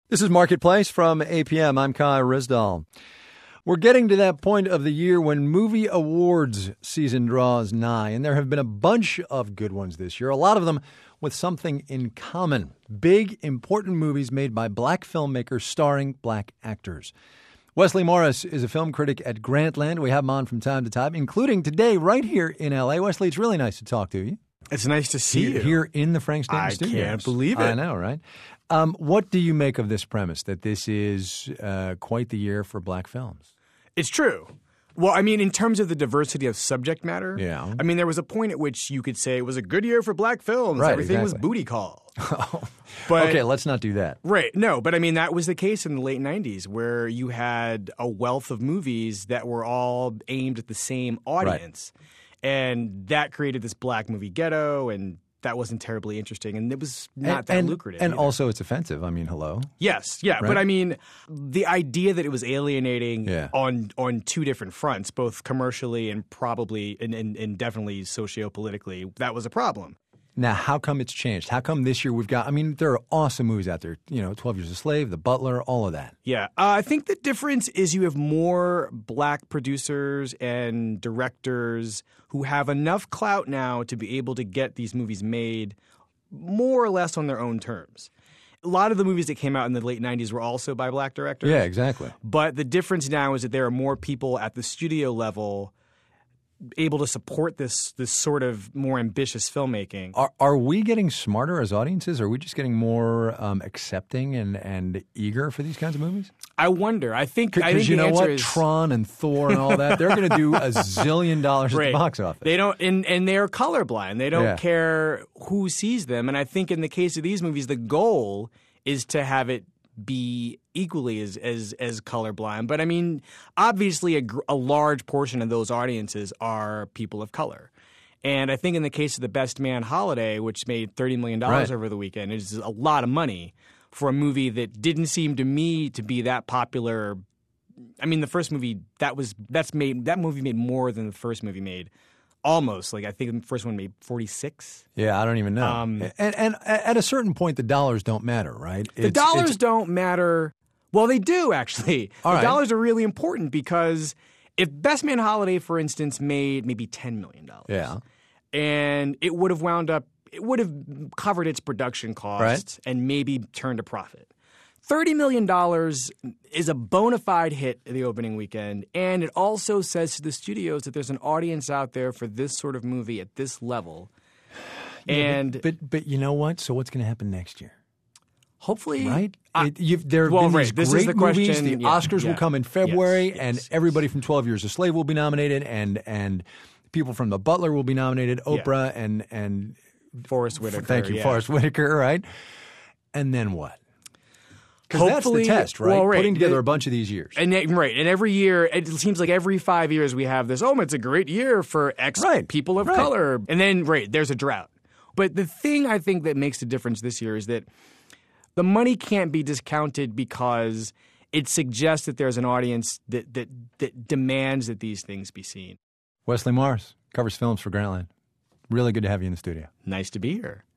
This is Marketplace from APM. I'm Kai Rizdal. We're getting to that point of the year when movie awards season draws nigh, and there have been a bunch of good ones this year, a lot of them with something in common. Big, important movies made by black filmmakers starring black actors. Wesley Morris is a film critic at Grantland. We have him on from time to time, including today right here in L.A. Wesley, it's really nice to talk to you. It's nice to see you. Here in the Frank Stanton Studios. I can't believe it. I know, right? What do you make of this premise, that this is quite the year for black films? It's true. Well, I mean, in terms of the diversity of subject matter, yeah. I mean, there was a point at which you could say it was a good year for black films. Right, Everything was exactly. booty call. But, okay, let's not do that. Right. No, but I mean, that was the case in the late 90s where you had a wealth of movies that were all aimed at the same audience. Right. And that created this black movie ghetto, and that wasn't terribly interesting, and it was not that lucrative. And either. Also it's offensive. I mean, hello? Yes, yeah. Right? But I mean, the idea that it was alienating on two different fronts, both commercially and probably and definitely sociopolitically, that was a problem. Now, how come it's changed? How come this year we've got, I mean, there are awesome movies out there, 12 Years a Slave, The Butler, all of that. Yeah. I think the difference is you have more black producers and directors who have enough clout now to be able to get these movies made more or less on their own terms. A lot of the movies that came out in the late 90s were also by black directors. Yeah, exactly. But the difference now is that there are more people at the studio level able to support this sort of more ambitious filmmaking. Are we getting smarter as audiences? Are we just getting more accepting and eager for these kinds of movies? I wonder. I think you know what? is Tron and Thor and all that, they're going to do $1 zillion at the box office. They don't, and they're colorblind. They don't care who sees them. And I think in the case of these movies, the goal is to have it be equally as colorblind. But I mean, obviously a large portion of those audiences are people of color. And I think in the case of The Best Man Holiday, which made $30 million over the weekend, is a lot of money for a movie that didn't seem to me to be that popular. I mean, the first movie that movie made more than the first movie made. Almost. Like, I think the first one made 46. Yeah, I don't even know. And at a certain point, the dollars don't matter, right? The dollars don't matter. Well, they do, actually. The dollars are really important because if Best Man Holiday, for instance, made maybe $10 million, and it would have covered its production costs and maybe turned a profit. $30 million is a bona fide hit the opening weekend, and it also says to the studios that there's an audience out there for this sort of movie at this level. And but you know what? So what's going to happen next year? Hopefully, right? There have been these great movies. The Oscars will come in February, and everybody from 12 Years a Slave will be nominated, and people from The Butler will be nominated. Oprah and Forrest Whitaker. Thank you, Forrest Whitaker. Right? And then what? Because that's the Hopefully, test, right? well, Putting together a bunch of these years. And every year, it seems like every 5 years we have this, it's a great year for X people of color. And then, there's a drought. But the thing I think that makes the difference this year is that the money can't be discounted because it suggests that there's an audience that demands that these things be seen. Wesley Morris covers films for Grantland. Really good to have you in the studio. Nice to be here.